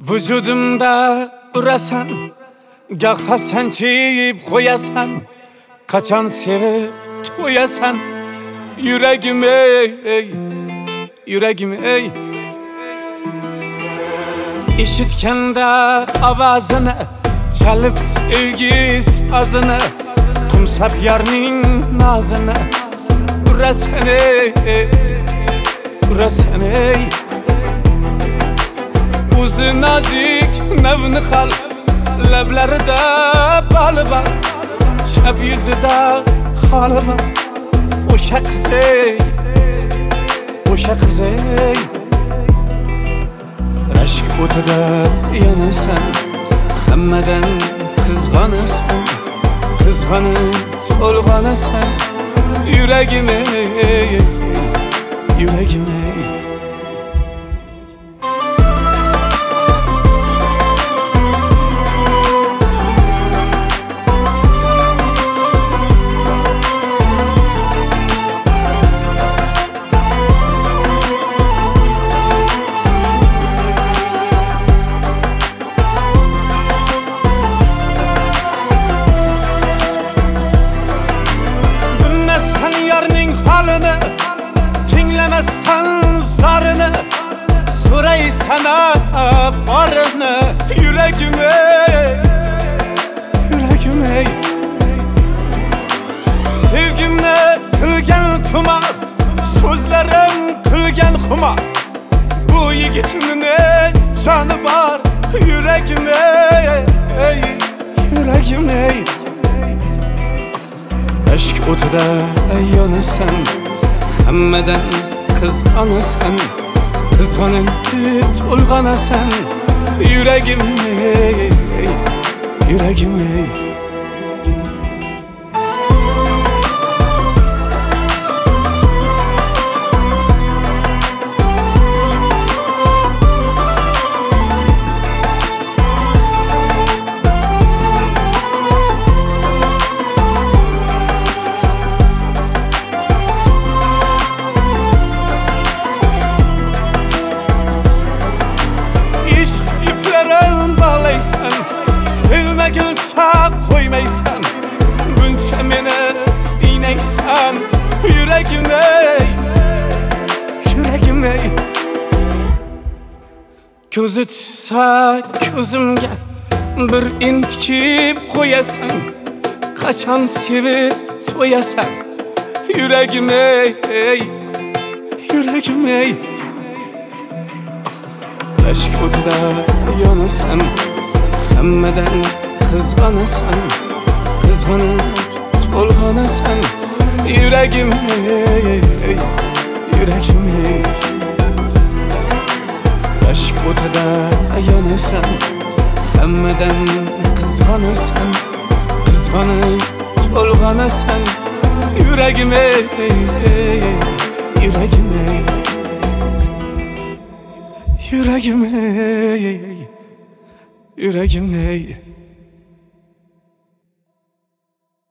Vücudumda urasan, gah sancıp koyasan, kaçan sevip toyasan, yüreğim ey, yüreğim ey. İşitken de avazını, çalıp sevgi sazını, kumsap yarning nazını, urasan ey, urasan ey. Uzi nazik nevni xal, lablarida bali bor, chap yuzida xoli bor. O'sha qiz ey, o'sha qiz ey. Rashk o'tida yonasan, hammadan qizg'onasan, qizg'onib to'lg'onasan. Yuragim ey, yuragim ey. Tinglemezsen zarını, so'raysana borini. Yüreğim ey, yüreğim ey. Sevgimni qilgan tumar, so'zlarim qilgan xumar. Bu yigitning joni bor, yüreğim ey, yüreğim ey. Aşk o'tida yonasan, hammadan qizg'onasan, qizg'onib to'lg'onasan. Yuragim ey, yuragim ey. Sevmegilcha koymaysan, buncha meni iynaysan. Yüreğim ey, yüreğim ey. Ko'zi tushsa ko'zimga bir intikib qo'yasan, qachon sevib to'yasan. Yüreğim ey, yüreğim ey. Aşk o'tida yonasan, hammadan qizg'onasan, qizg'onib to'lg'onasan. Yüreğim ey, yüreğim ey. Aşk o'tida yonasan, hammadan qizg'onasan, qizg'onib to'lg'onasan. Yüreğim ey, yüreğim ey. Yüreğim ey, yüreğim ey.